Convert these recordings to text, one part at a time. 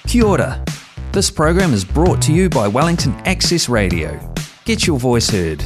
Kia ora. This program is brought to you by Wellington Access Radio. Get your voice heard.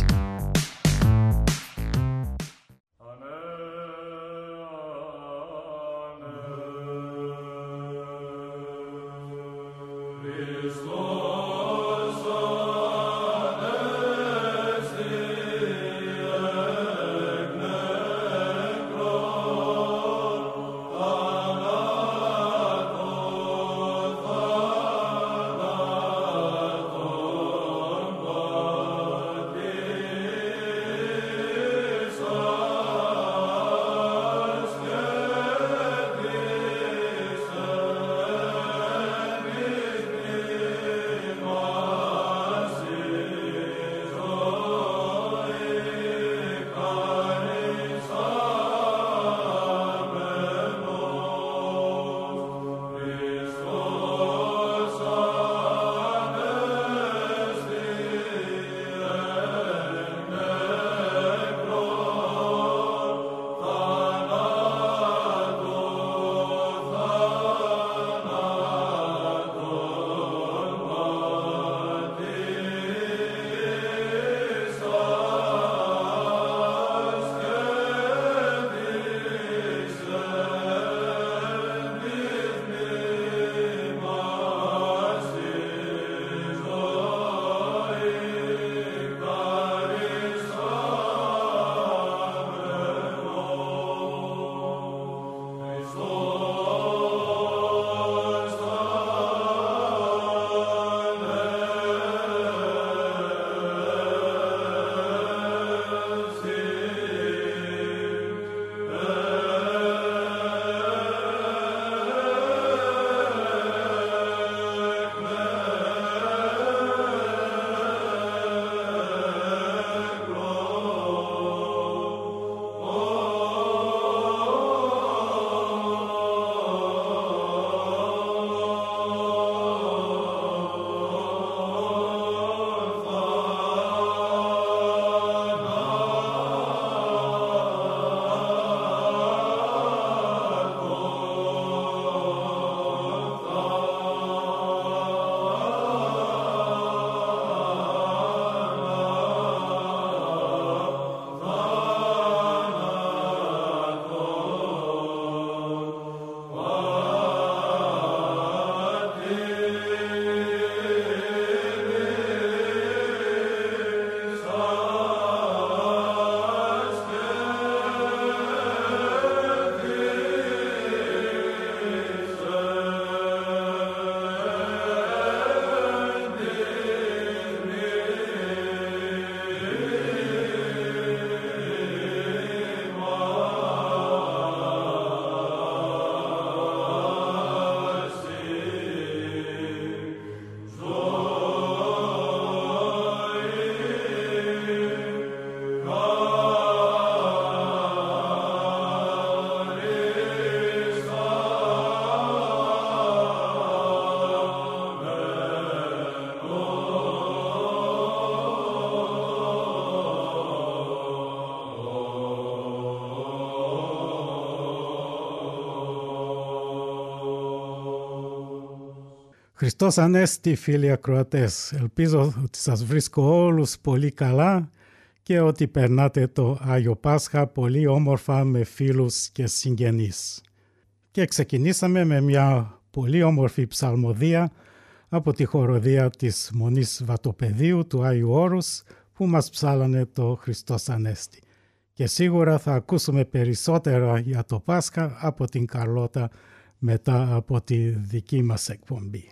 Χριστός Ανέστη, φίλοι ακροατές. Ελπίζω ότι σας βρίσκω όλους πολύ καλά και ότι περνάτε το Άγιο Πάσχα πολύ όμορφα με φίλους και συγγενείς. Και ξεκινήσαμε με μια πολύ όμορφη ψαλμοδία από τη χοροδία της Μονής Βατοπεδίου του Άγιου Όρους που μας ψάλανε το Χριστός Ανέστη. Και σίγουρα θα ακούσουμε περισσότερα για το Πάσχα από την Καρλώτα μετά από τη δική μας εκπομπή.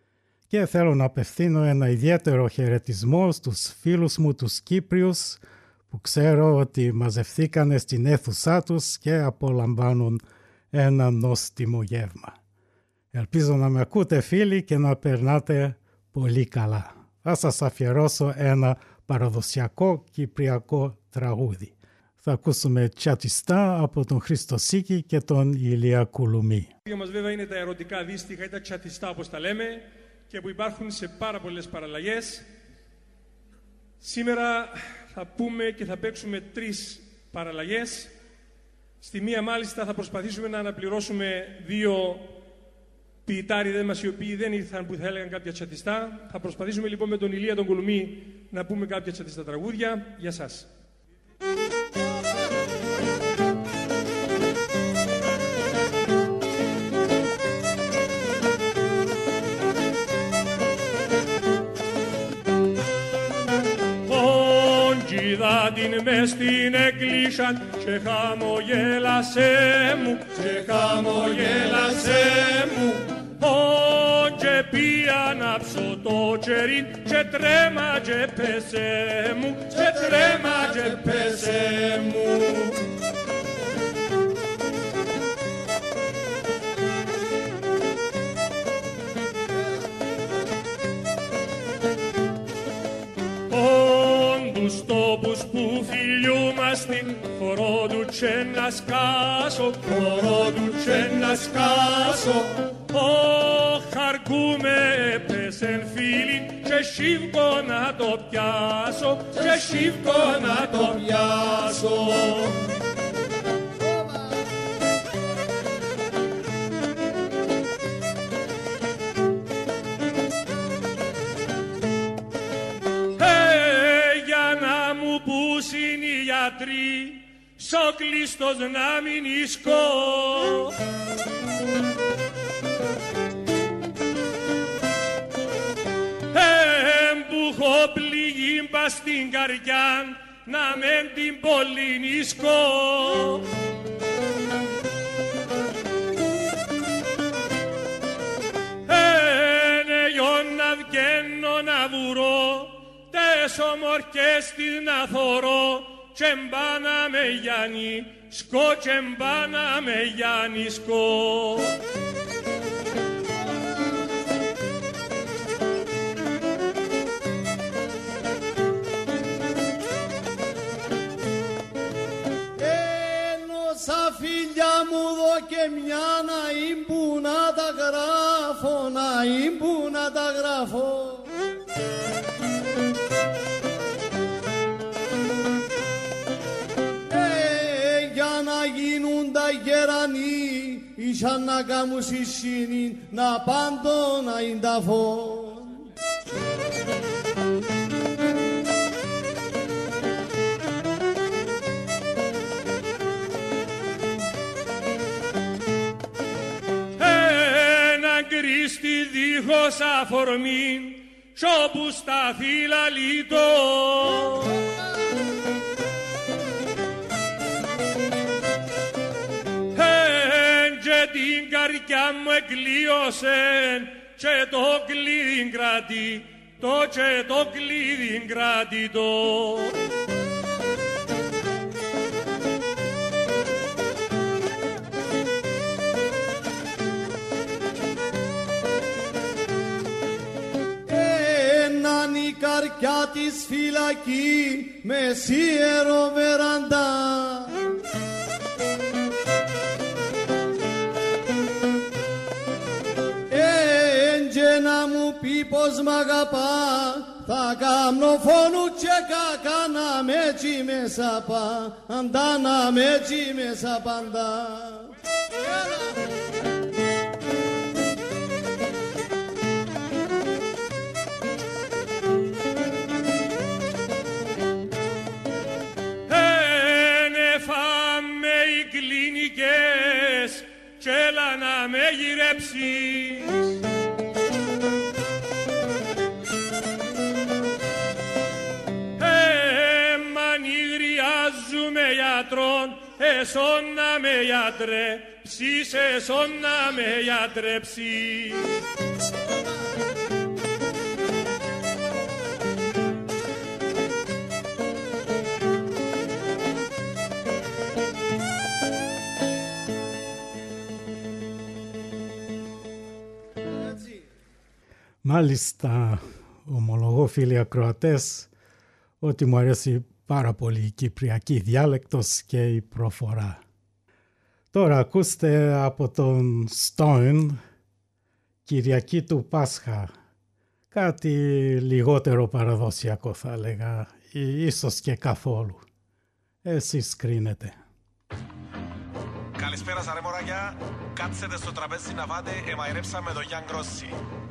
Και θέλω να απευθύνω ένα ιδιαίτερο χαιρετισμό στους φίλους μου τους Κύπριους που ξέρω ότι μαζευθήκανε στην αίθουσά τους και απολαμβάνουν ένα νόστιμο γεύμα. Ελπίζω να με ακούτε φίλοι και να περνάτε πολύ καλά. Θα σας αφιερώσω ένα παραδοσιακό κυπριακό τραγούδι. Θα ακούσουμε τσατιστά από τον Χρήστο Σίκη και τον Ηλία Κουλουμή. Το μας βέβαια είναι τα ερωτικά δύστιχα ή τα τσατιστά όπως τα λέμε και που υπάρχουν σε πάρα πολλές παραλλαγές. Σήμερα θα πούμε και θα παίξουμε 3 παραλλαγές. Στη μία μάλιστα θα προσπαθήσουμε να αναπληρώσουμε 2 ποιητάριδες μας οι οποίοι δεν ήρθαν που θα έλεγαν κάποια τσατιστά. Θα προσπαθήσουμε λοιπόν με τον Ηλία τον Κουλουμή να πούμε κάποια τσατιστά τραγούδια για σας. Την μες στην εκκλήσια και χαμογέλασέ μου, και χαμογέλασέ μου. Και πια να ψω το τσερίν και τρέμα και πέσέ μου, και τρέμα και πέσέ μου. Τους τόπους που φιλιούμασταν, χορό του τσε να σκάσω, χορό του τσε να σκάσω. Χαρκούμε έπεσεν φίλοι και σίβκο να το πιάσω, και σίβκο να το πιάσω. Σόκλειστος να μην ισκώ. Που έχω πληγή πας στην καρδιά να μεν την πολυνίσκω. Να βγαίνω να βουρώ τες ομορκές της να θωρώ. Τσεμπάνα με Γιάννη σκο, τσεμπάνα με Γιάννη σκο. Ένωσα φίλια μου δω και μια να ήμουν να τα γράφω, να ήμουν να τα γράφω. Γερανοί, ήσαν να κάμουν συσίνιν, να πάντο να είναι τα φων. Ένα κρίστη δίχως αφορμήν, σ' όπου στα φύλλα λιτώ. Την καρδιά μου εκλείωσεν και το κλείδιν κρατεί, το και το κλείδιν κρατητό. Έναν η καρδιά της φυλακή με σιέρο βεραντά. Να μου πει πως μ' αγαπά, θα κάνω φόνου και κακά να με έτσι μέσα πα, αντά να με έτσι μέσα παντά. Φάμε οι κλινικές και έλα να με γυρέψεις. Εσόν να με γιατρέψεις, εσόν να με γιατρέψεις. Μάλιστα, ομολογώ φίλοι ακροατές ότι μου αρέσει πάρα πολύ η κυπριακή διάλεκτος και η προφορά. Τώρα ακούστε από τον Στόιν Κυριακή του Πάσχα. Κάτι λιγότερο παραδοσιακό θα έλεγα, ίσως και καθόλου. Εσείς κρίνετε. Καλησπέρα σας ρε μωράκια. Κάτσετε στο τραπέζι να φάτε, εμαϊρέψαμε το Young Rossi.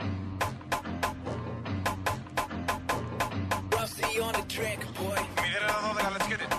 Μηδέρα 12, let's get it.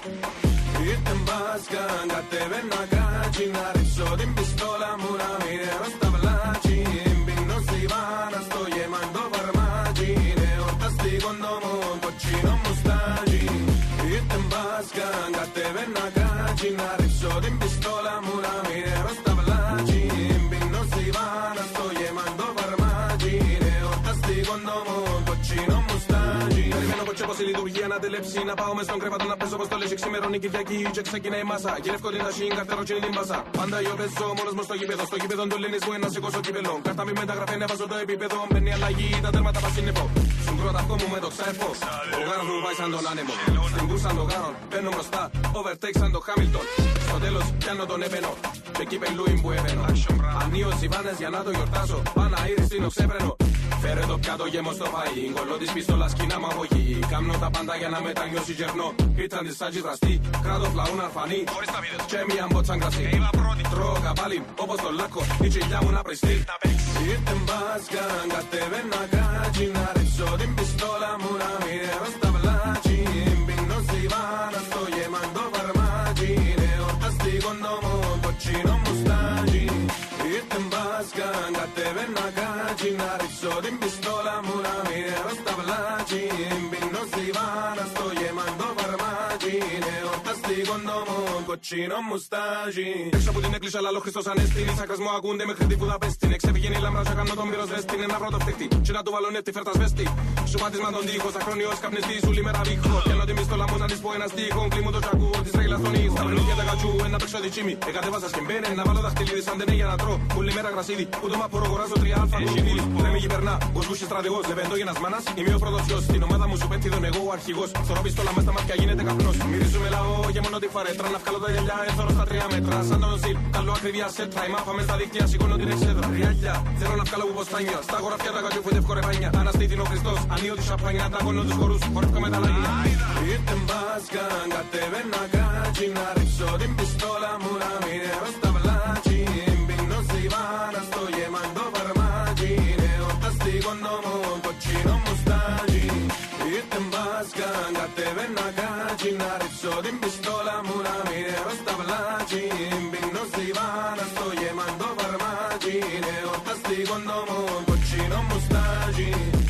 Ήρθε μπάσκα, κατέβαινα κάτσι, να ρίψω την πιστόλα μου, να μοιραίω στα βλάτσι. Μπίνω στη βάνα στο γεμάντο βαρμάτσι, είναι ορταστικό νόμο, κοτσίνο μουστάτσι. Ήρθε μπάσκα, κατέβαινα κάτσι, να ρίψω την πιστόλα μου, να μοιραίω στα βλάτσι. Μπίνω στη βάνα στο γεμάντο βαρμάτσι, είναι ορταστικό νόμο, κοτσίνο μουστάτσι. Περιμένω κοτσέ πως η λειτουργία να τελέψει, να πάω μες στον κρέβατο να παίζω πως το λες ξημερώνει Κυριακή και ξεκινάει η μάσα. Γυρεύκω την ταχύ, καρτερότσινη την πάσα. Πάντα εγώ παίζω μόνος μου στο γήπεδο, στο γήπεδο του Λένης μου ένα σηκώσω κύπελο. Κάρτα μη μεταγραφή να βάζω το επίπεδο, μπαίνει αλλαγή, τα τέρματα πας σύννεφο. Στον κρόταυκό μου με το ξέφω, ο γάρος μου πάει σαν τον άνεμο. Στην κούρσα το γάρον, μπαίνω μπροστά, overtake σαν το Χάμιλτον. Στο τέλος πιάνω τον έπαινο, και κύπελούιν που έπαινω. Ανοίγω σιβάνες για να το γιορτάσω, πάνα ήρι στην οξέπρενο. Φέρε το πιάτο γέμο στο φαΐ, κολλώ της πίστολας κι να μ' αγωγή. Κάμνω τα πάντα για να μετανιώσει γερνό. Ήταν της σάτζης δραστή, κράτο φλαούν αρφανή. Και μια μπότσαν κρασί, τρώω καπάλι όπως το λάκκο. Η τσιλιά μου να πριστεί. Ήρθε μπάσκα, κατέβαινα κάτσι, να ρίψω την πιστόλα μου, να μοιραίω στα βλάτσι. Μπίνω στη βάνα στο γεμάντο βαρμάτσι, είναι ορταστικό νόμο, κοτσίνο μουστάτσι. Ήρθε μπάσκα, κατέβαινα κάτσι, να ρίψω την πιστόλα μου, να μοιραίω στα βλάτσι. Μπίνω στη βάνα στο γεμάντο βαρμάτσι, είναι ορταστικό νόμο, κοτσίνο μουστάτσι. Έξω από την έκκληση αλλά ο Χριστός Ανέστη, οι σάκρες μου ακούνται μέχρι τη Βουδαπέστη. Εξεβγαίνει η λάμπρα και κάνω τον πυρος βέστη, ένα πρώτο φτύχτη και να του βάλω νεύτη φέρτας βέστη. Σου πάτισμα τον τοίχο, σαχρονιός καπνιστής, ούλη μέρα βήχο. Πιάνω τη μίστολα μου να της πω ένα στίχο, κλείνω το τσακού της ρέγλας των εις. Τα βρενούχια τα κατσού, ένα παίξω διτσίμι. Εκατέβασα σκεμπένε, να βάλω δαχτυλίδι σαν τενέ για να τρώ. Ούλη μέρα γρασίδι, που το μάπωρο αγοράζω 3 αλφα νοσιδίλι. Τρέμει γυβερνά, ως γούσι στρατηγός, λεβέντο για ένας μάνας. Είμαι ο πρώτος γιος, στην ομάδα μου σου πέφτει τον εγώ ο αρχηγός. Θωρώ πιστόλα μες στα μάτια γίνεται καπνός. Μυρίζουμε λαό και μόνο τη φαρέτρα. Να βγάλω τα γυαλιά, έθωρο στα 3 μέτρα. Σαν τον ζήλ, καλό ακριβία σέτρα. Η μάπα μες στα δίκτυα, σηκώνω την εξέδρα. Ριάλια, θέλω να βγάλω ποστάνια. Στα γοραφιά τα κατσούφου δευκορεπάνια. Αναστήθην ο Χριστός, ανοίγω τη σαπάνια. Τα κονώ τους χορούς, χορεύω με τα λάγια. Ήρθε μπάσκα, κατέβαινα κάτσι, να ρίξω την πιστόλα μου, να μοιραίω στα βλάτσι. Μπίνω στη βάνα στο γεμάντο βαρμάτσι, είναι ορταστικό νόμο, κοτσίνο μουστάτσι. Ήρθε μπάσκα, κατέβαινα κάτσι, να ρίξω την πιστόλα μου, να μοιραίω στα βλάτσι. Μπίνω στη βάνα στο γεμάντο βαρμάτσι, είναι ορταστικό νόμο, κοτσίνο μουστάτσι.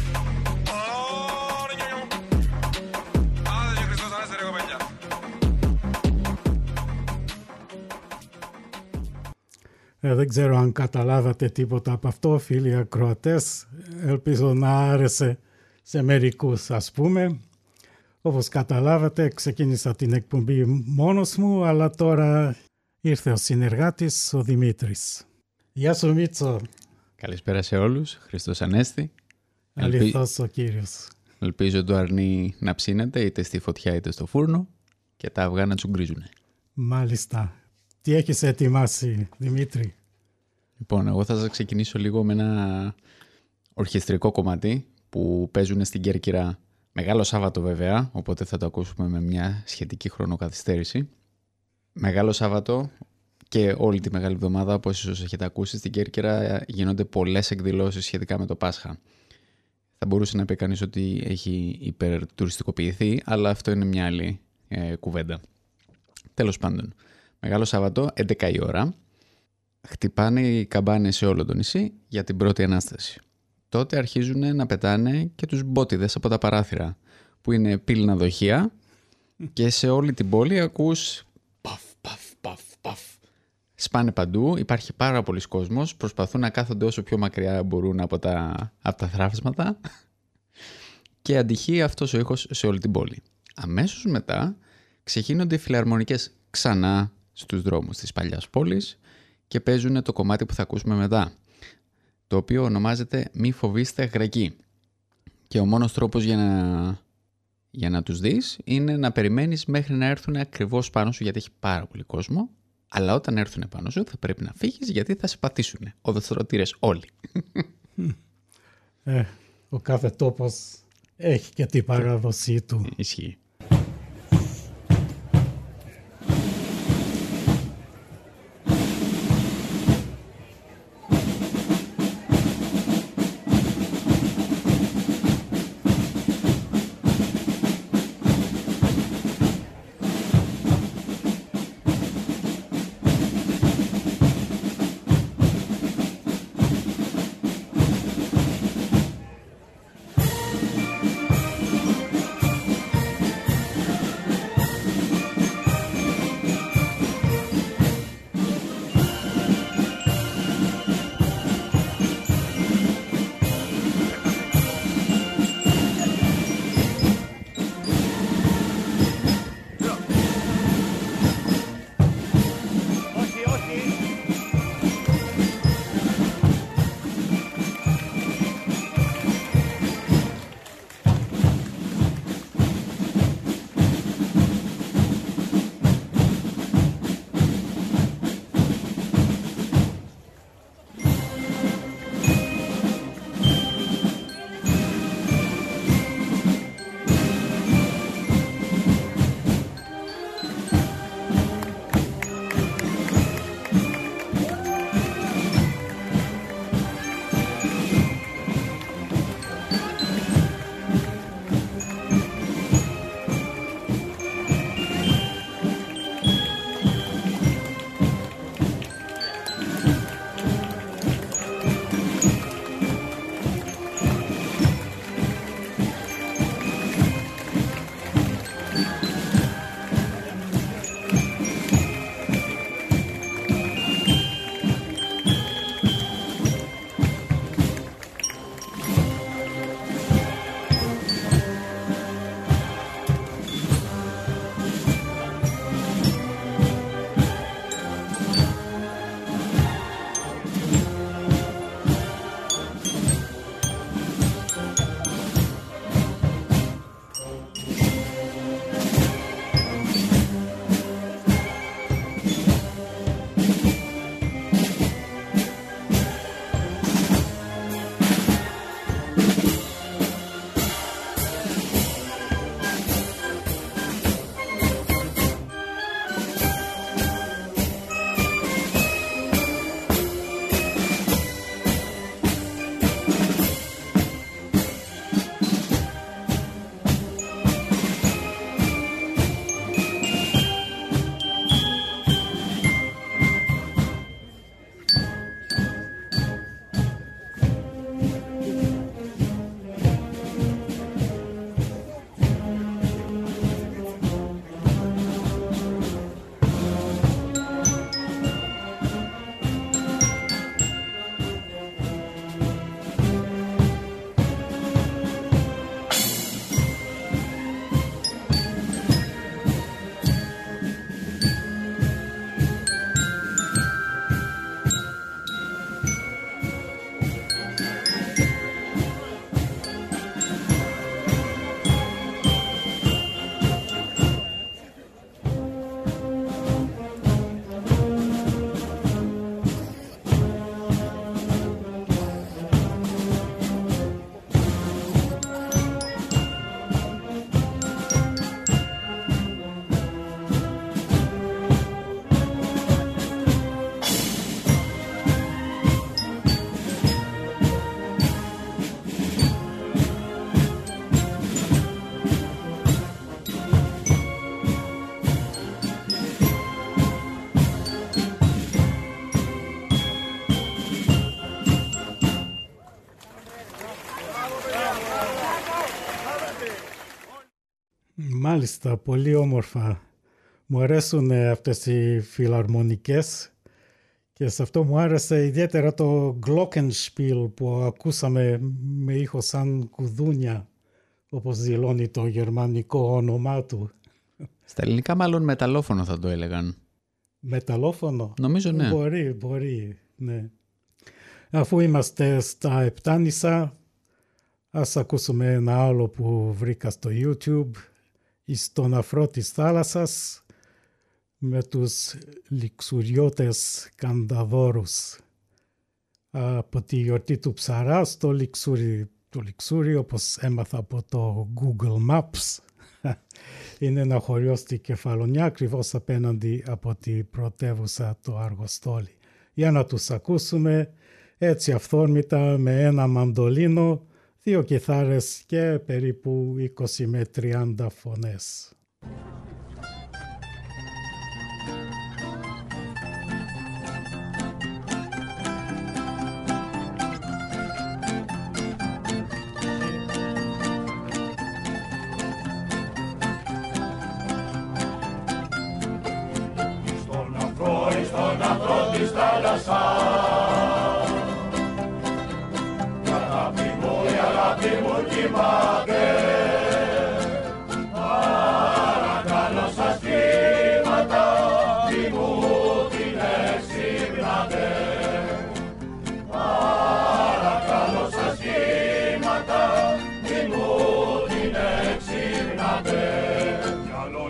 Δεν ξέρω αν καταλάβατε τίποτα από αυτό, φίλοι ακροατές. Ελπίζω να άρεσε σε μερικούς, ας πούμε. Όπως καταλάβατε, ξεκίνησα την εκπομπή μόνος μου, αλλά τώρα ήρθε ο συνεργάτης, ο Δημήτρης. Γεια σου, Μίτσο. Καλησπέρα σε όλους. Χριστός Ανέστη. Αληθώς ο Κύριος. Ελπίζω το αρνί να ψήνεται είτε στη φωτιά είτε στο φούρνο και τα αυγά να τσουγκρίζουνε. Μάλιστα. Τι έχεις ετοιμάσει, Δημήτρη? Λοιπόν, εγώ θα σας ξεκινήσω λίγο με ένα ορχιστρικό κομμάτι που παίζουν στην Κέρκυρα Μεγάλο Σάββατο βέβαια, οπότε θα το ακούσουμε με μια σχετική χρονοκαθυστέρηση. Μεγάλο Σάββατο και όλη τη Μεγάλη Εβδομάδα, όπως ίσως έχετε ακούσει, στην Κέρκυρα γίνονται πολλές εκδηλώσεις σχετικά με το Πάσχα. Θα μπορούσε να πει κανείς ότι έχει υπερτουριστικοποιηθεί, αλλά αυτό είναι μια άλλη κουβέντα. Τέλος πάντων, Μεγάλο Σάββατο, 11 η ώρα, χτυπάνε οι καμπάνες σε όλο το νησί για την πρώτη Ανάσταση. Τότε αρχίζουν να πετάνε και τους μπότιδες από τα παράθυρα, που είναι πύληνα δοχεία και σε όλη την πόλη ακούς παφ, παφ, παφ, παφ. Σπάνε παντού, υπάρχει πάρα πολλοί κόσμος, προσπαθούν να κάθονται όσο πιο μακριά μπορούν από τα θράψματα και αντυχεί αυτός ο ήχος σε όλη την πόλη. Αμέσως μετά ξεχύνονται οι φιλαρμονικές ξανά στους δρόμους της παλιάς πόλης και παίζουν το κομμάτι που θα ακούσουμε μετά, το οποίο ονομάζεται «Μη φοβήστε γρακοί». Και ο μόνος τρόπος για να τους δεις είναι να περιμένεις μέχρι να έρθουν ακριβώς πάνω σου, γιατί έχει πάρα πολύ κόσμο, αλλά όταν έρθουν πάνω σου θα πρέπει να φύγεις γιατί θα σε πατήσουν οδοστρωτήρες όλοι. Ο κάθε τόπος έχει και την παράδοσή του. Ισχύει. Μάλιστα, πολύ όμορφα. Μου αρέσουν αυτές οι φιλαρμονικές και σε αυτό μου άρεσε ιδιαίτερα το Glockenspiel που ακούσαμε με ήχο σαν κουδούνια, όπως δηλώνει το γερμανικό όνομά του. Στα ελληνικά μάλλον μεταλλόφωνο θα το έλεγαν. Μεταλλόφωνο? Νομίζω ναι. Μπορεί, ναι. Αφού είμαστε στα Επτάνησα, ας ακούσουμε ένα άλλο που βρήκα στο YouTube, «Στον αφρό της θάλασσας», με τους λιξουριώτες Κανταδόρους. Από τη γιορτή του ψαρά στο λιξούρι. Το λιξούρι, όπως έμαθα από το Google Maps, είναι ένα χωριό στη Κεφαλονιά, ακριβώς απέναντι από την πρωτεύουσα το Αργοστόλι. Για να τους ακούσουμε έτσι αυθόρμητα με ένα μαντολίνο, 2 κιθάρες και περίπου 20 με 30 φωνές. Στον αφρό της θάλασσας, η αγάπη μου κοιμάται. Παρακαλώ σας κύματα, τι μου την εξυπνάτε. Παρακαλώ σας κύματα, τι μου την εξυπνάτε. Γυαλό,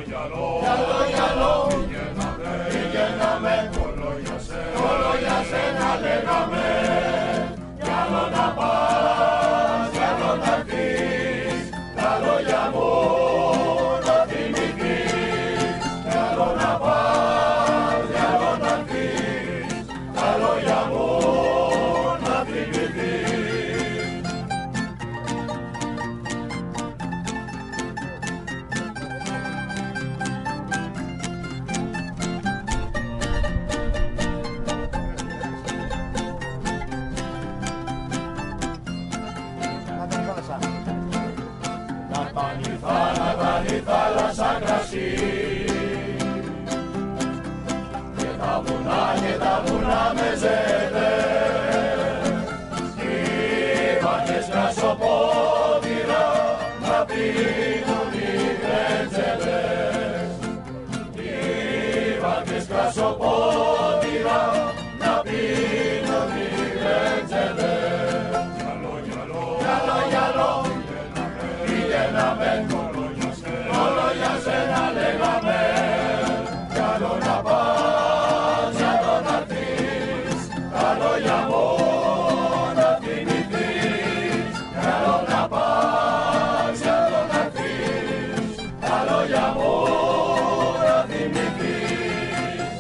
πηγαίναμε, όλο για σένα λέγαμε. Κι άλλο να πας, κι άλλο να έρθεις, τα λόγια μου να θυμηθείς. Κι άλλο να πας, κι άλλο να έρθεις, τα λόγια μου να θυμηθείς. Να κάνει θάλασσα κρασί και τα βουνά μεζέτε, σκύβακες κρασοπόδια να πίνουν οι κρέτζελες. Σκύβακες κρασοπόδια να πίνουν οι κρέτζελες. Γυαλό, πηγαίναμε, όλο για σένα λέγαμε. Κι άλλο να πας, κι άλλο να έρθεις, τα λόγια μου να θυμηθείς. Κι άλλο να πας, κι άλλο να έρθεις, τα λόγια μου να θυμηθείς.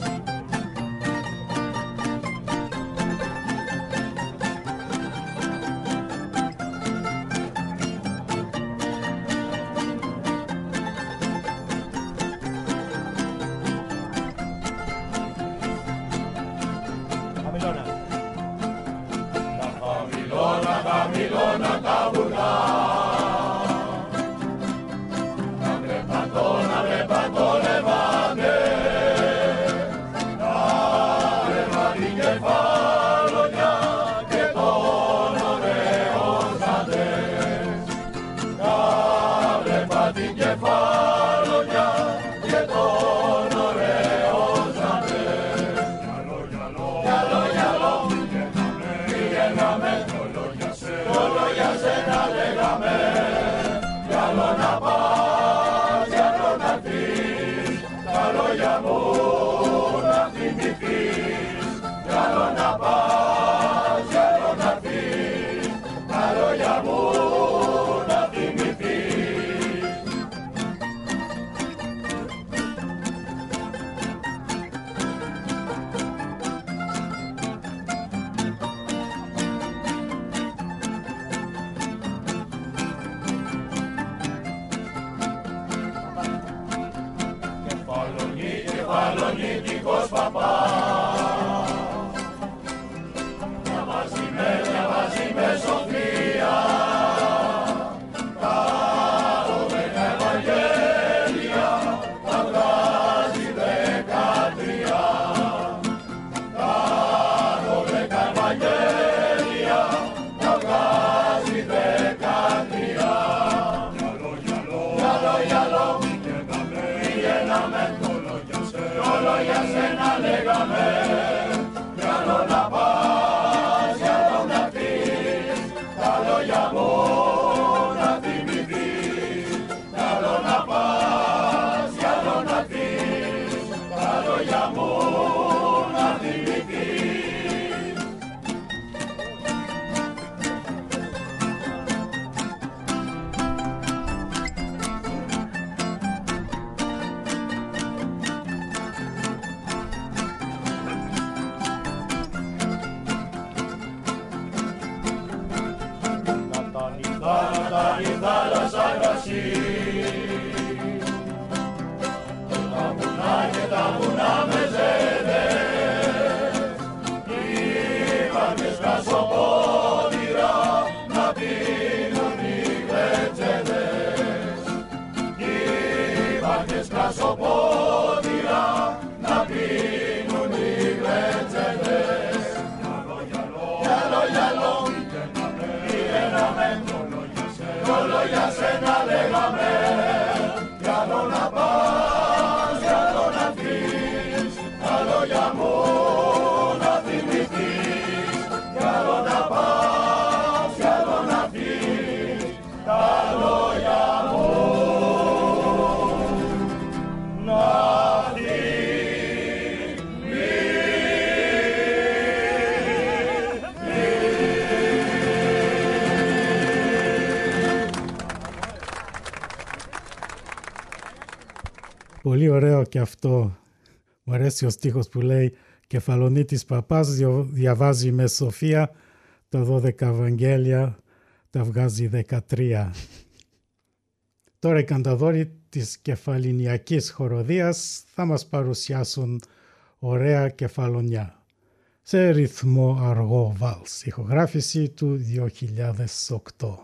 Πολύ ωραίο και αυτό. Μου αρέσει ο στίχος που λέει «Κεφαλονίτης παπάς διαβάζει με Σοφία τα 12 Ευαγγέλια, τα βγάζει 13». Τώρα οι κανταδόροι της κεφαλινιακής χοροδίας θα μας παρουσιάσουν ωραία κεφαλονιά σε ρυθμό αργό βάλς, ηχογράφηση του 2008.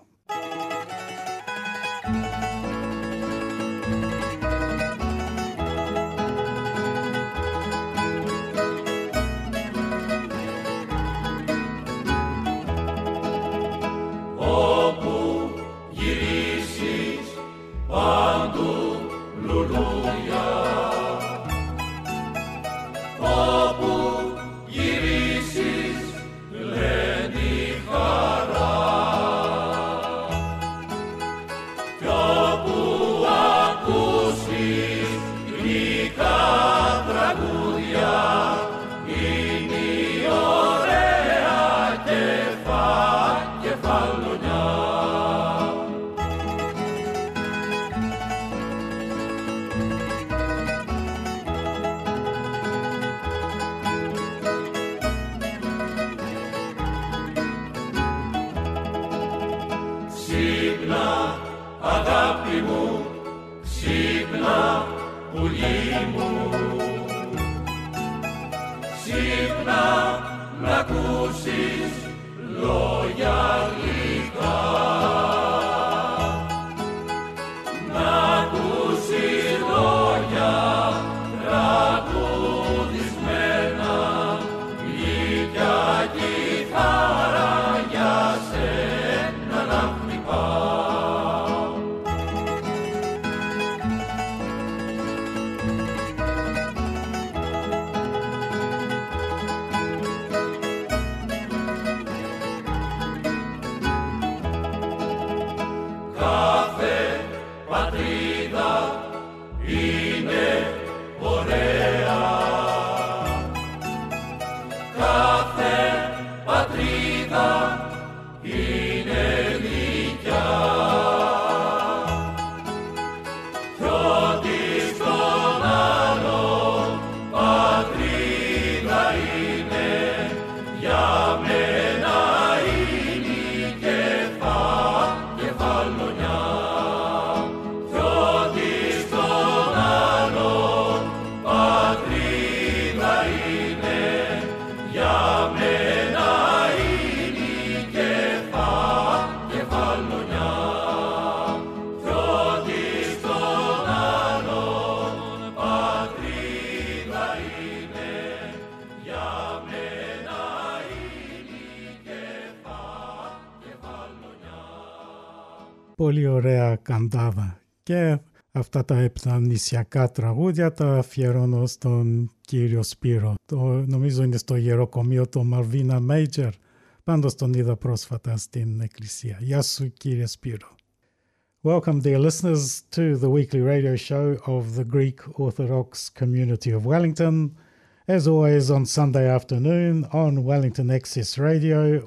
Πολύ ωραία καντάδα και αυτά τα επνανησιακά τραγούδια τα αφιερώνω στον κύριο Σπύρο. Νομίζω είναι στο ιεροκομείο το Malvina Major. Πάντως τον είδα πρόσφατα στην εκκλησία. Γεια σου κύριε Σπύρο. Welcome dear listeners to the weekly radio show of the Greek Orthodox community of Wellington. As always on Sunday afternoon on Wellington Access Radio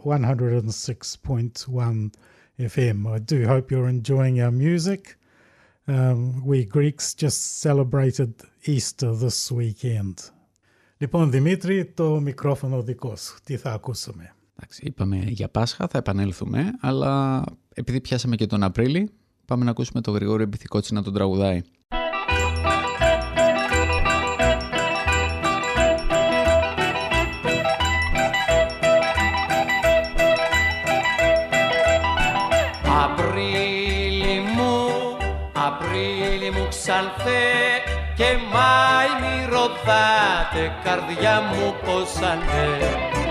106.1 FM. I do hope you're enjoying our music. We Greeks just celebrated Easter this weekend. Λοιπόν, Δημήτρη, το μικρόφωνο δικό σου. Τι θα ακούσουμε? Εντάξει, είπαμε για Πάσχα, θα επανέλθουμε, αλλά επειδή πιάσαμε και τον Απρίλη, πάμε να ακούσουμε τον Γρηγόρη Μπιθικότσι να τον τραγουδάει. Απρίλη μου ξανθέ και Μάη μη ρωτάτε, καρδιά μου πως ανέ,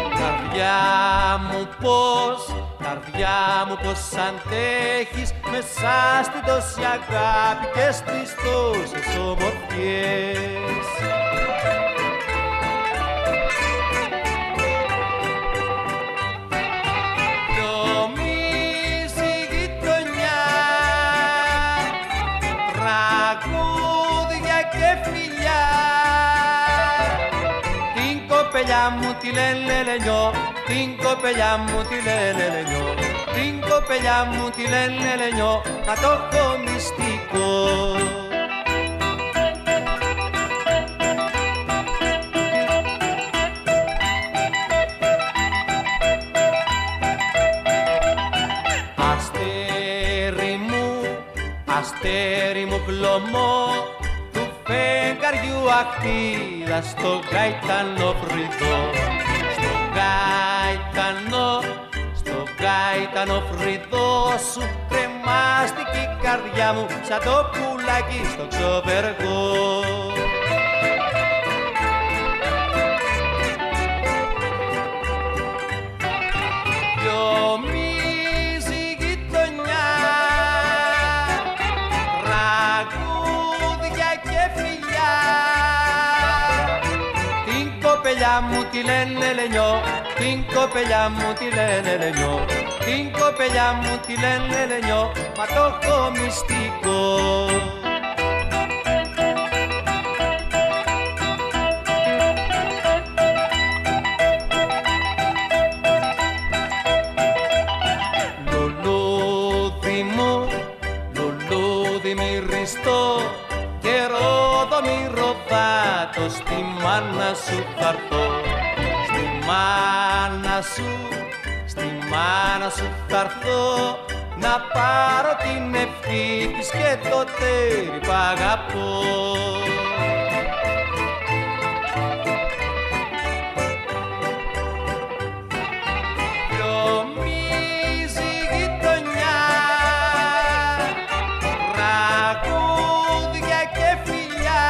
καρδιά μου πως αντέχεις μέσα στην τόση αγάπη και στις τόσες ομορφιές. Μου τη λένε λενιό, την κοπελιά μου τη λένε λενιό, την κοπελιά μου τη λένε λενιό, μα το έχω μυστικό. Αστέρι μου χλωμό, φεγγαριού ακτίδα στο γαϊτανό φρυδό, στο γαϊτανό φρυδό σου κρεμάστηκε η καρδιά μου σαν το πουλάκι στο ξοβεργό. Γιομίζει η γειτονιά, τραγούδια και φιλιά, την κοπελιά μου τη λένε λενιό, την κοπελιά μου τη λένε λενιό, την κοπελιά μου τη λένε λενιό, μα το έχω μυστικό. Λουλούδι μη ριστό και ρόδο μη ροδάτο, στη μάνα σου θαρθώ, στη μάνα σου θαρθώ, να πάρω την ευχή της και το τέρι που αγαπώ. Γιομίζει η γειτονιά, τραγούδια και φιλιά,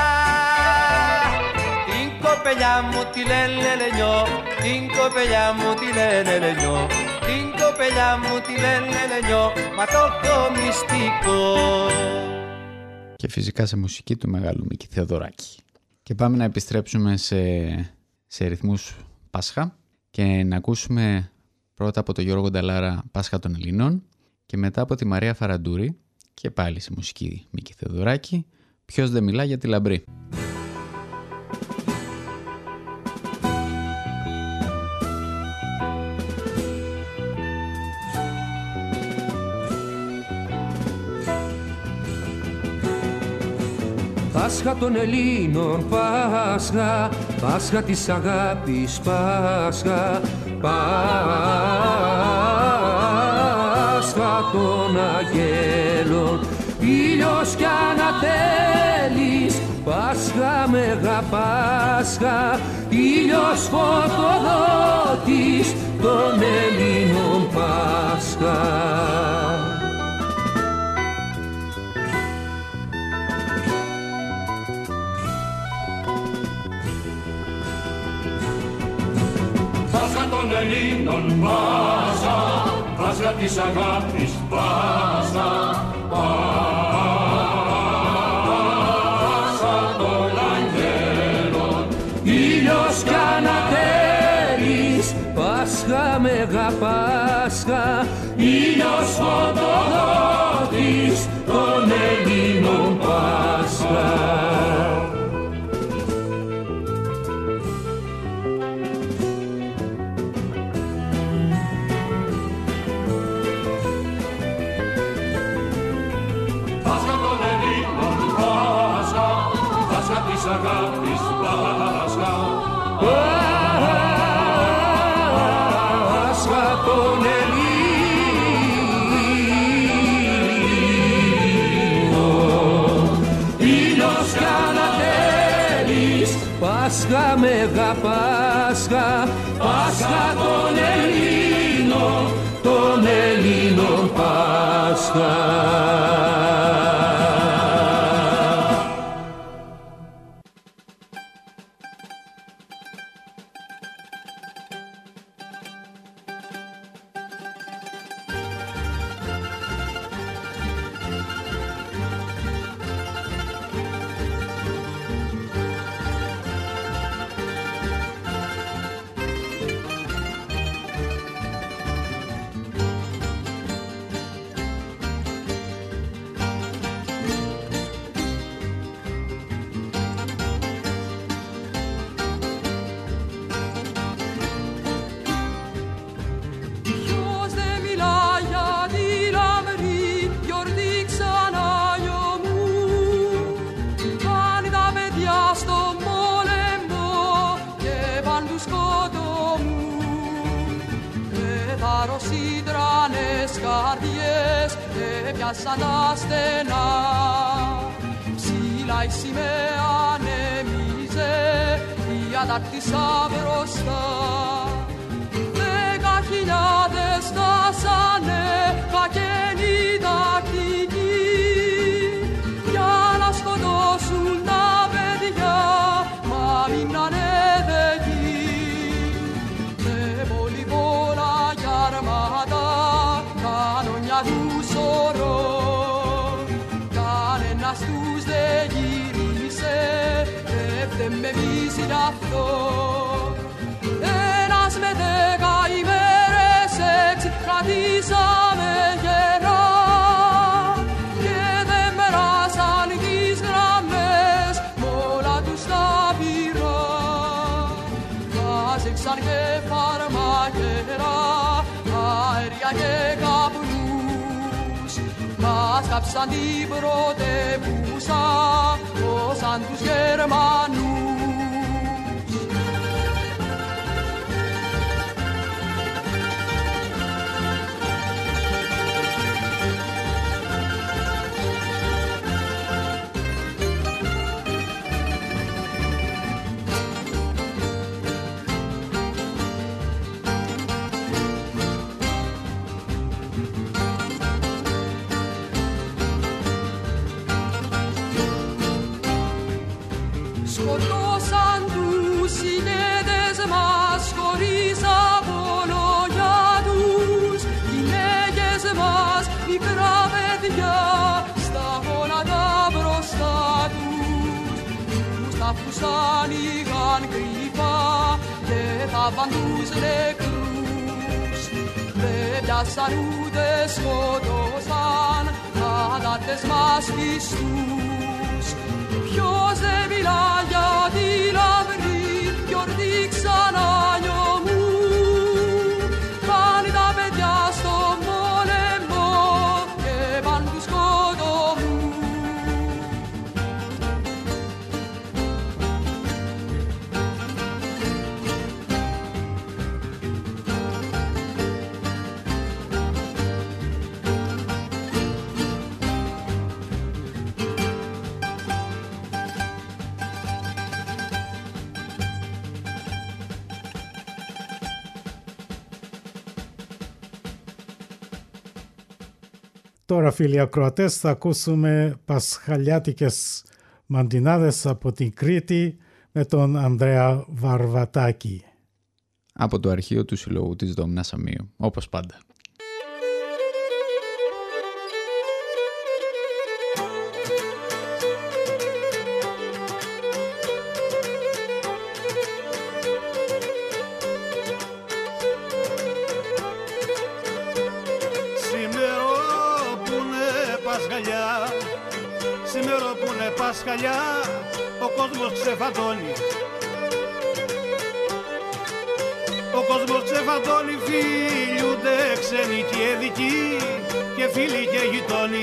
την κοπελιά μου τη λένε λενιό, την κοπελιά μου τη λένε λενιό, την κοπελιά μου τη λένε λενιό, μα το έχω μυστικό. Και φυσικά σε μουσική του μεγάλου Μίκη Θεοδωράκη. Και πάμε να επιστρέψουμε σε ρυθμούς Πάσχα και να ακούσουμε πρώτα από τον Γιώργο Νταλάρα Πάσχα των Ελλήνων και μετά από τη Μαρία Φαραντούρη και πάλι σε μουσική Μίκη Θεοδωράκη, Ποιος δεν μιλά για τη λαμπρή. Πάσχα των Ελλήνων, Πάσχα, Πάσχα της αγάπης, Πάσχα, Πάσχα των αγγέλων, ήλιος κι ανατέλεις, Πάσχα Μέγα Πάσχα, ήλιος φωτοδότης των Ελλήνων, Πάσχα. Πάσχα των Ελλήνων, Πάσχα, Πάσχα της αγάπης, Πάσχα, Πάσχα των αγγέλων, ήλιος κι ανατέλεις, Πάσχα Μέγα Πάσχα, ήλιος φωτοδότης των Ελλήνων, Πάσχα. αγάπης Πάσχα, Πάσχα των Ελλήνων, Πάσχα, Πάσχα των Ελλήνων Πάσχα. Σαν τα στενά, ψηλά η σημαία ανέμιζε, η αντάρτησα μπροστά. 10.000 στάσανε κακένοι τακτικοί για να σκοτώσουν τα παιδιά, μα μείνανε δεκοί. Με πολύ πολλά για αρμάτα, κανόνια του σωρό, κανένας τους δεν γύρισε, δεν με βύσει γι' αυτό. Ένας με 10 ημέρες 6 κρατήσαμε γερά και δεν περάσαν τις γραμμές μ' όλα τους τα πυρά. Κάζεξαν και φαρμακερά, αέρια και καπνούς, μας κάψαν την πρωτεύουσα σαν τους Γερμανούς. Σκοτώσαν τους ηγέτες μας χωρίς απολογιά τους, γυναίκες μας, μικρά παιδιά, στα γόνατα μπροστά τους. Τους τάφους ανοίγαν κρυφά και θάβαν τους νεκρούς. Δεν πιάσαν ούτε σκοτώσαν, αγάτες μας πιστούς. Ποιος δεν μιλά για τη λαμπρή γιορτή ξανά νιωμού, πάνε τα παιδιά στον πόλεμο και πάνε του σκοτωμού. Τώρα, φίλοι ακροατές, θα ακούσουμε πασχαλιάτικες μαντινάδες από την Κρήτη με τον Ανδρέα Βαρβατάκη. Από το αρχείο του Συλλόγου της Δόμνας Αμίου, όπως πάντα. Σήμερα που είναι Πασχαλιά, ο κόσμος ξεφαντώνει. Ο κόσμος ξεφαντώνει, φίλιούνται ξένοι και ειδικοί και φίλοι και γειτόνοι.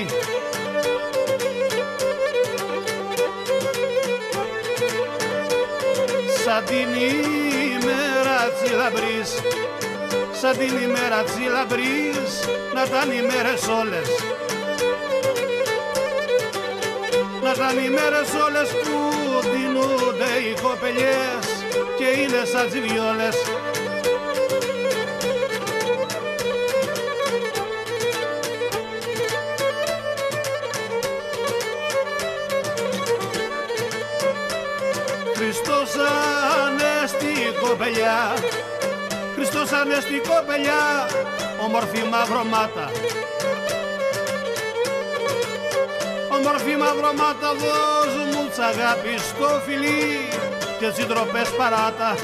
Σαν την ημέρα της λαμπρής, σαν την ημέρα της λαμπρής, να ήταν ημέρες όλες. Να ήταν οι μέρες όλες που δίνονται οι κοπελιές και είναι σαν τις βιόλες. Χριστός Ανέστη κοπελιά, Χριστός Ανέστη κοπελιά, όμορφη μαυρομάτα. Όμορφη μαυρομάτα, δώσ' μου τ' αγάπη στο φιλί και τις συντροπές παράτα.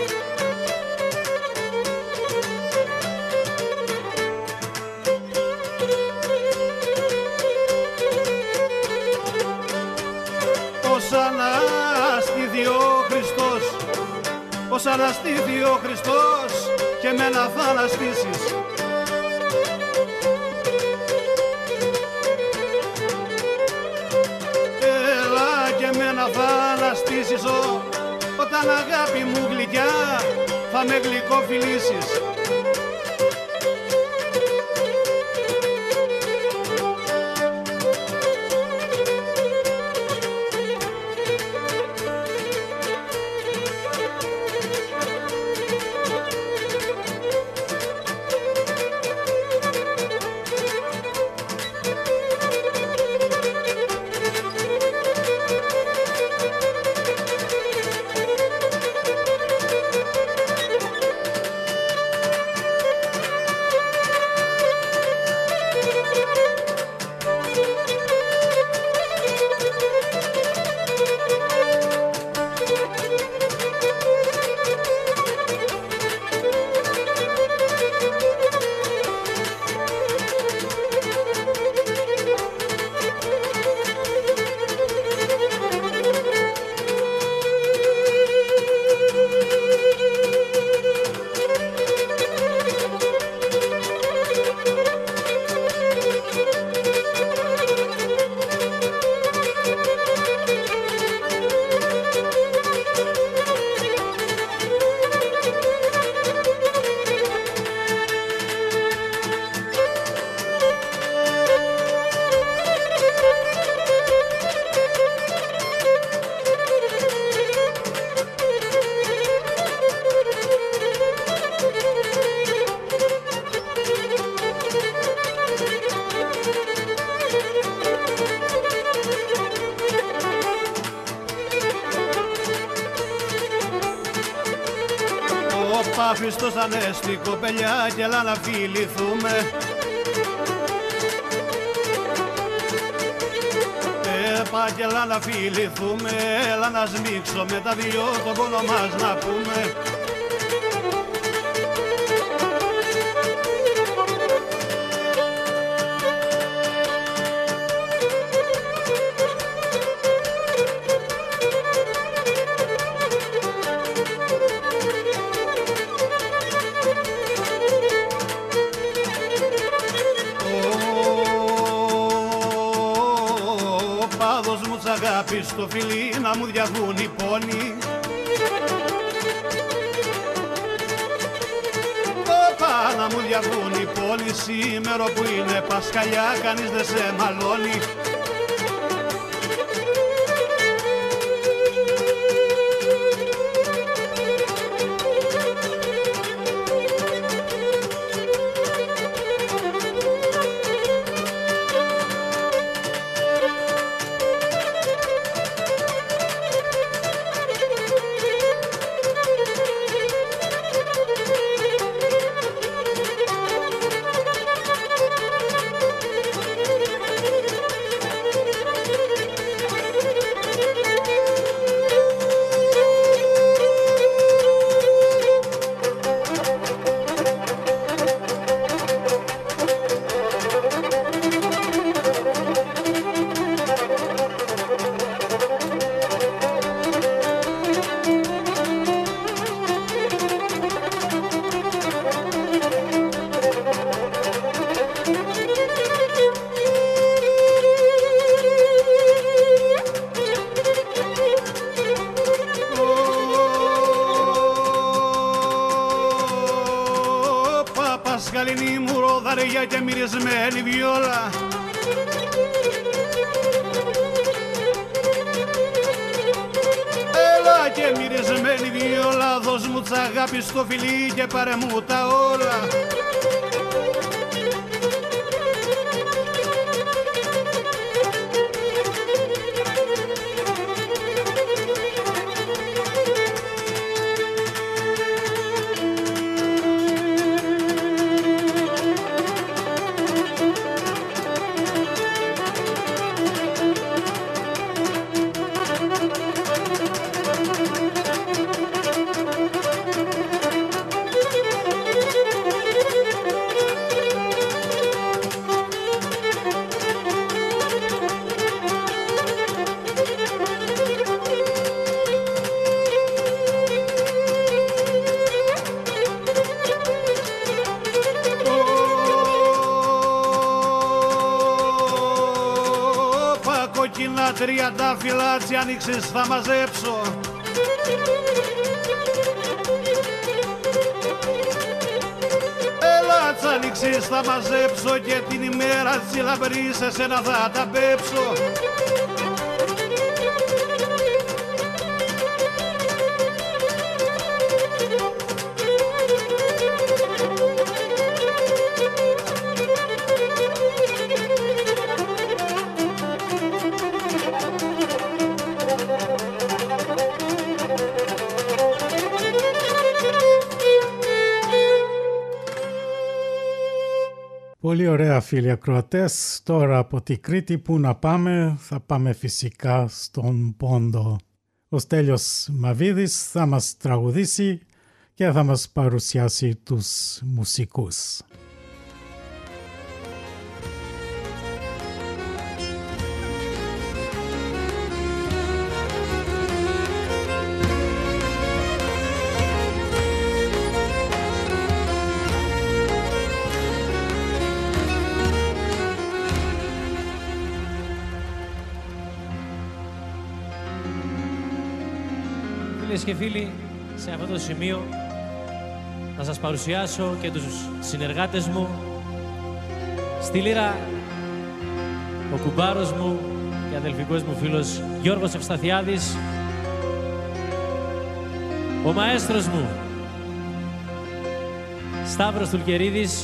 Ως αναστήθη ο Χριστός, ως αναστήθη ο Χριστός και εμένα θα αναστήσεις. Έλα και εμένα θα αναστήσεις όταν αγάπη μου γλυκιά θα με γλυκοφιλήσεις. Χριστός Ανέστη κοπελιά κι έλα να φιληθούμε. Πά κι έλα να φιληθούμε, έλα να σμίξουμε τα δυο τον πόνο μας να πούμε. Αγάπη στο φιλί να μου διαβούν οι πόνοι. Όπα να μου διαβούν οι πόνοι, σήμερα που είναι Πασχαλιά κανείς δεν σε μαλώνει. Πασχαλινή μου ροδαριά και μυρισμένη βιόλα. Έλα και μυρισμένη βιόλα, δώσ' μου τ' αγάπη στο φιλί και πάρε μου τα όλα. Τριαντάφυλλα τσι άνοιξες θα μαζέψω. Έλα τσι άνοιξες θα μαζέψω και την ημέρα τσι λαμπρή σε σένα θα τα πέψω. Πολύ ωραία φίλοι ακροατές. Τώρα από τη Κρήτη που να πάμε, θα πάμε φυσικά στον Πόντο. Ο Στέλιος Μαβίδης θα μας τραγουδήσει και θα μας παρουσιάσει τους μουσικούς. Φίλες και φίλοι, σε αυτό το σημείο να σας παρουσιάσω και τους συνεργάτες μου. Στη λύρα ο κουμπάρος μου και αδελφικός μου φίλος Γιώργος Ευσταθιάδης, ο μαέστρος μου Σταύρος Τουλκερίδης,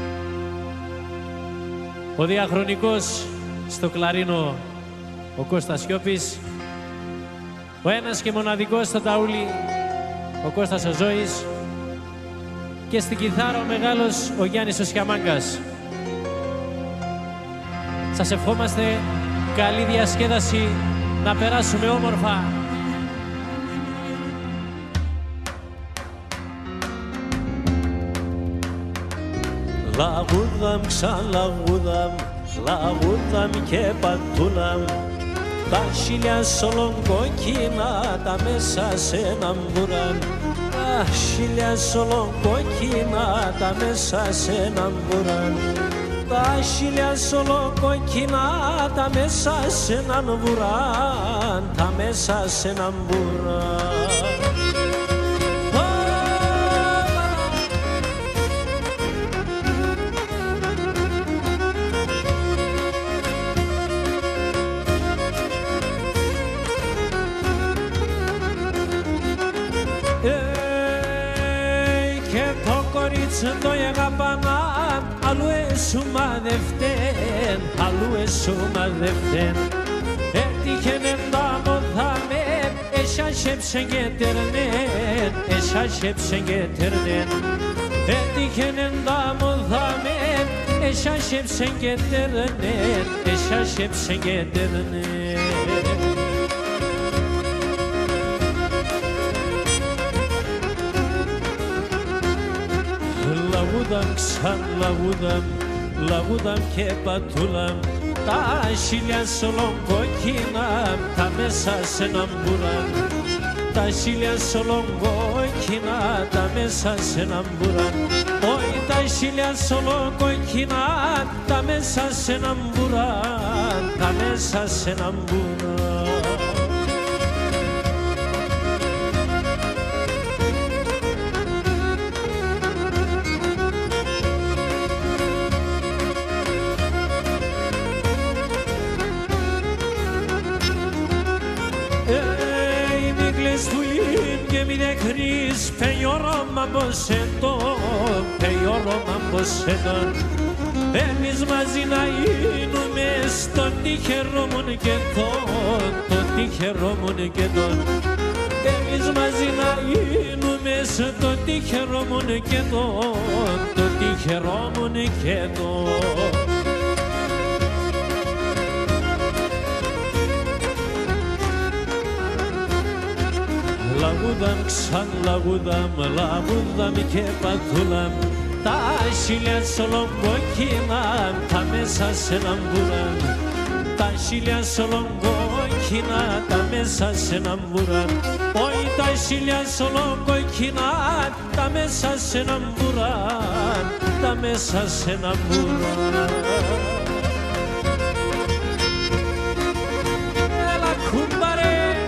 ο διαχρονικός στο κλαρίνο ο Κώστας Σιώπης, ο ένας και μοναδικός στο ταούλι ο Κώστας ο Ζώης και στην κιθάρα ο μεγάλος ο Γιάννης ο Σιαμάγκας. Σας ευχόμαστε καλή διασκέδαση, να περάσουμε όμορφα. Λαγούδαμ ξαλαγούδαμ, λαγούδαμ και πατούλαμ, τα χίλια σολογκόκκινα τα μέσα σε έναν μπουράν. Τα χίλια σολογκόκκινα τα μέσα σε έναν μπουράν. Τα χίλια σολογκόκκινα τα μέσα σε έναν μπουράν. Τα μέσα σε έναν μπουράν. Το αγαπανάν, αλλού εσουμαδευτέν, αλλού εσουμαδευτέν. Έτυχεν τα μοδάμε, εσάσεψεν και τερνέν, εσάσεψεν και τερνέν. Έτυχεν τα μοδάμε, εσάσεψεν και τερνέν, εσάσεψεν και τερνέν. Λαγούδαμ ξαλαγούδαμ, λαγούδαμ και πατούλαμ, τα χίλια σολογκόκκινα τα μέσα σε έναν μπουράν. Τα χίλια σολογκόκκινα τα μέσα σε έναν μπουράν. Όχι τα χίλια σολογκόκκινα τα μέσα σε έναν μπουράν. Τα μέσα σε έναν μπουράν. peor mambosetto, peor mambosetto. Εμείς μαζί να γίνουμε στον τυχερό μου και τον τυχερό μου και τον. Εμείς μαζί να γίνουμε στον τυχερό μου και τον τυχερό μου και τον. Λαγούδαμ, λαγούδαμ και πατούλαμ. Τα χίλια σολογκόκκινα, τα μέσα σε λαμπουραν. Τα χίλια σολογκόκκινα, τα μέσα σε λαμπουραν. Όχι τα χίλια σολογκόκκινα, τα μέσα σε λαμπουραν. Τα μέσα σε λαμπουραν. Έλα κουμπάρε.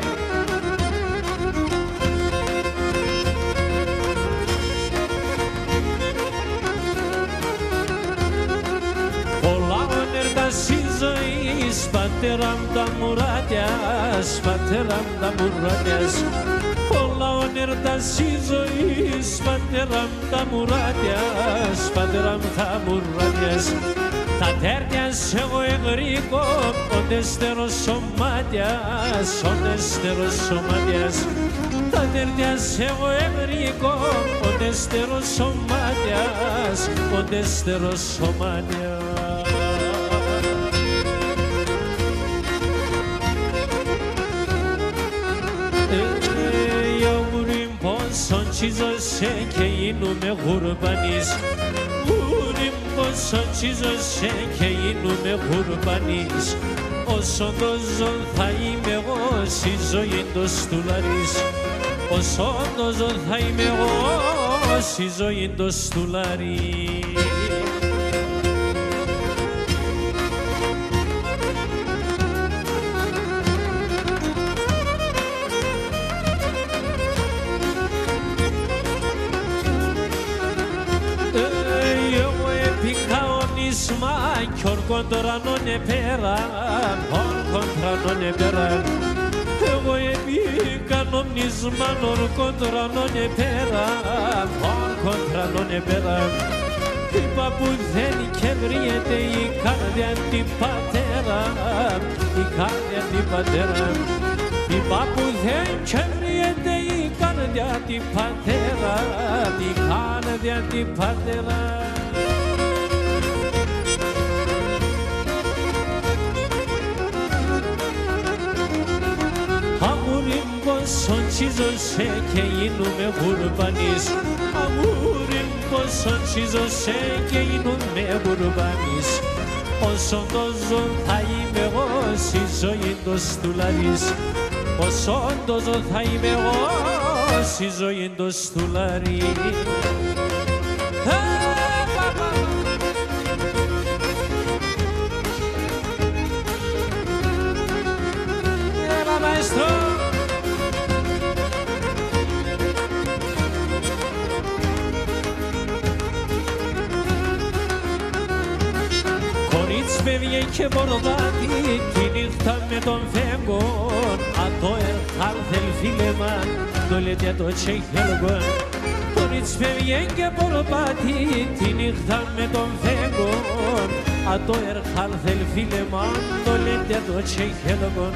Πατέρα μου τα μουράτιας, πατέρα μου τα μουράτιας. Πολλά όνειρτα στη ζωής, πατέρα μου τα μουράτιας, πατέρα μου τα μουράτιας. Τα τέρτιας εγώ εγρήκω, οντέστερος σωμάτιας, οντέστερος σωμάτιας. Τα τέρτιας εγώ εγρήκω, οντέστερος σωμάτιας, οντέστερος σωμάτιας. Τσίζωσε και γίνουμε γουρμπανείς. Ούριμ πόσο τσίζωσε και γίνουμε γουρμπανείς. Όσο δώζω θα είμαι εγώ στη ζωή το στουλαρής. Όσο δώζω θα είμαι εγώ στη ζωή το στουλαρής. Κι ορκόντρα νόνε πέρα, ορκόντρα νόνε πέρα. Εγώ επίκα νομνίσμα, ορκόντρα νόνε πέρα, ορκόντρα νόνε πέρα. Είπα που δεν και βριέται η καρδιά την πατέρα, η καρδιά την πατέρα. Είπα που δεν και βριέται η καρδιά την πατέρα, η καρδιά την πατέρα. Πόσον τσίζωσε και γίνουμε γουρμπανείς. Αμούριν πόσον τσίζωσε και γίνουμε γουρμπανείς. Όσον δώζω θα είμαι εγώ στη ζωή το στουλαρής. Όσον δώζω θα είμαι εγώ στη ζωή το στουλαρής. Έλα μαέστρο. Φεύγε και μπορβάτη τη νύχτα με τον φέγγον. Αυτό έρθαλθελ φίλεμαν, το λέτε το τσέχελγον. Κορίτσι φεύγε και μπορβάτη τη νύχτα με τον φέγγον. Αυτό έρθαλθελ φίλεμαν, το λέτε το τσέχελγον.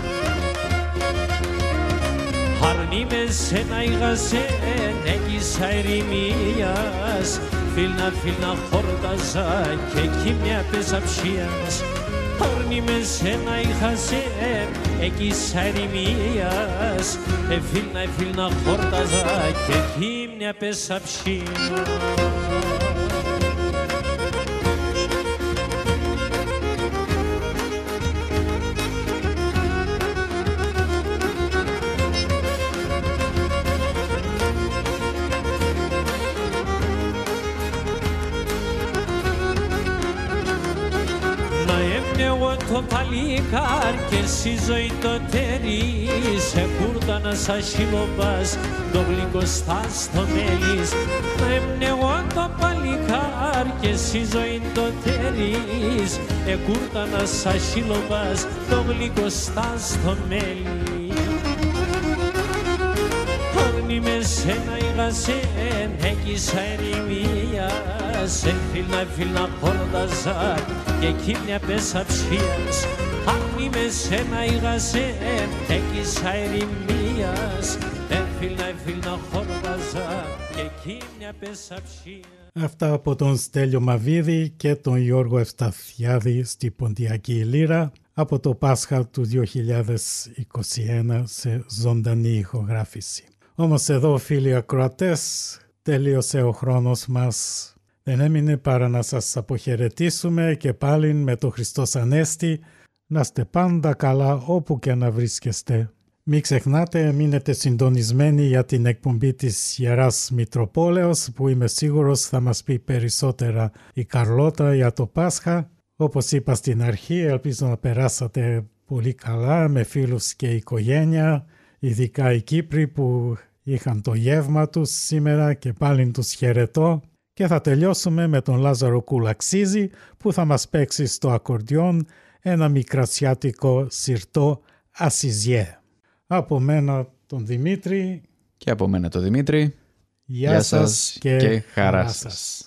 Αρνή με σένα ήγασεν, έγκυσα ερημίας. Φίλνα χόρταζα και εκεί μια πεσαψίας. Αρνή με σένα είχασεν, έγκυσα ερημίας. Φίλνα χόρταζα και εκεί μια πεσαψίας. Το παλικάρ και εσύ ζωή το τέρι. Σε κούρτανα σαν χιλοπάς, το γλυκό στάς το μέλις. Να έμνεγω το παλικάρ και εσύ ζωή το τέρι. Κούρτανα σαν χιλοπάς, το γλυκό στάς το μέλις. Αν είμαι σένα ηγασέν, έκεισα ερημία. Σε φίλνα χόρταζα και εκείνια πέσα ψίας. Αν είμαι σένα ηγασέν, έκεισα ερημίας. Φίλνα χόρταζα και εκείνια πέσα ψίας. Αυτά από τον Στέλιο Μαβίδη και τον Γιώργο Ευσταθιάδη στη Ποντιακή Λύρα από το Πάσχα του 2021 σε ζωντανή ηχογράφηση. Όμως εδώ, φίλοι ακροατές, τελείωσε ο χρόνος μας. Δεν έμεινε παρά να σας αποχαιρετήσουμε και πάλι με το Χριστός Ανέστη. Να είστε πάντα καλά όπου και να βρίσκεστε. Μην ξεχνάτε, μείνετε συντονισμένοι για την εκπομπή της Ιεράς Μητροπόλεως που είμαι σίγουρος θα μας πει περισσότερα η Καρλώτα για το Πάσχα. Όπως είπα στην αρχή, ελπίζω να περάσατε πολύ καλά με φίλους και οικογένεια, ειδικά οι Κύπροι που είχαν το γεύμα τους σήμερα και πάλι τους χαιρετώ. Και θα τελειώσουμε με τον Λάζαρο Κουλαξίζη που θα μας παίξει στο ακορντιόν ένα μικρασιάτικο σιρτό Ασιζιέ. Από μένα τον Δημήτρη. Και από μένα τον Δημήτρη. Γεια σας και χαρά σας.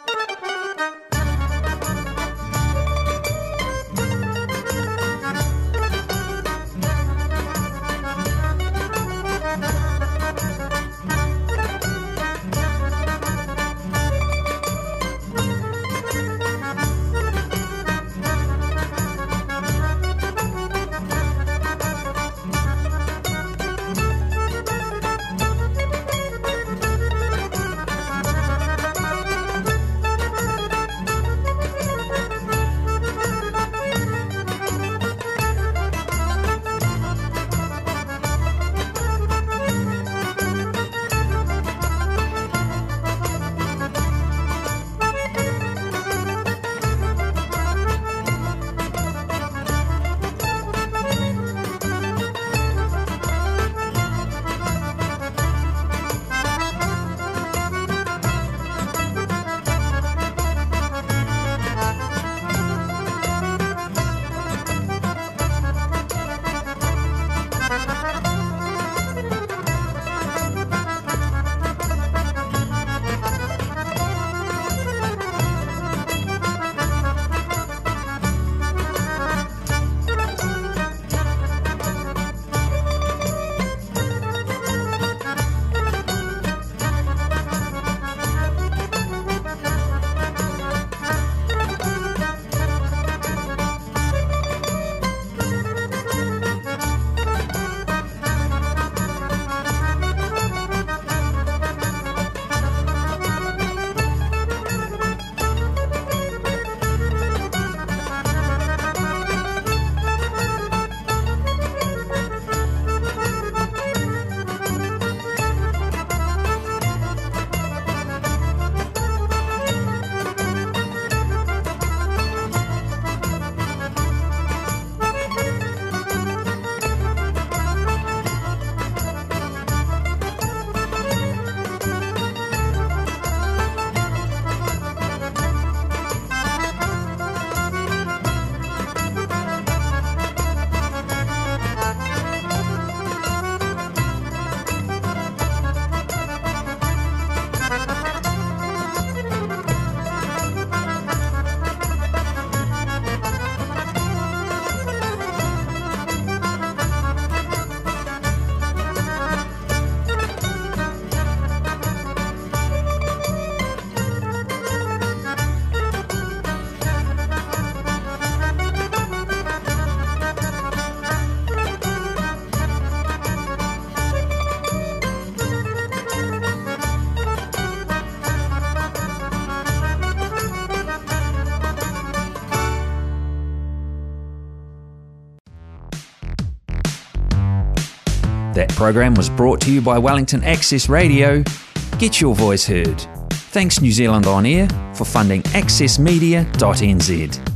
That program was brought to you by Wellington Access Radio. Get your voice heard. Thanks New Zealand On Air for funding accessmedia.nz.